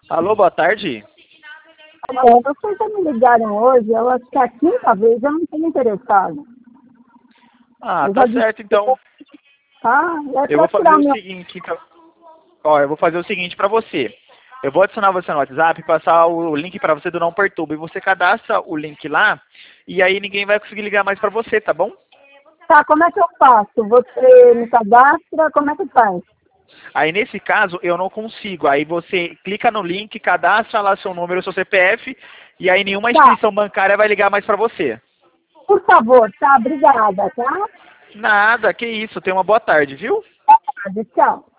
Alô, boa tarde. Vocês já me ligaram hoje, eu acho que é a quinta vez, eu não tenho interessado. Ah, Eu tá já disse, certo, então. tá? É Eu para vou fazer tirar o meu... seguinte, então. Ó, eu vou fazer o seguinte pra você. Eu vou adicionar você no WhatsApp, passar o link pra você do Não Perturba. E você cadastra o link lá, e aí ninguém vai conseguir ligar mais pra você, tá bom? Tá, como é que eu faço? Você me cadastra, como é que faz? Aí nesse caso eu não consigo. Aí você clica no link, cadastra lá seu número, seu CPF, e aí nenhuma Tá, instituição bancária vai ligar mais pra você. por favor, tá? Obrigada, tá? Nada, que isso. Tenha uma boa tarde, viu? Boa tarde, tchau.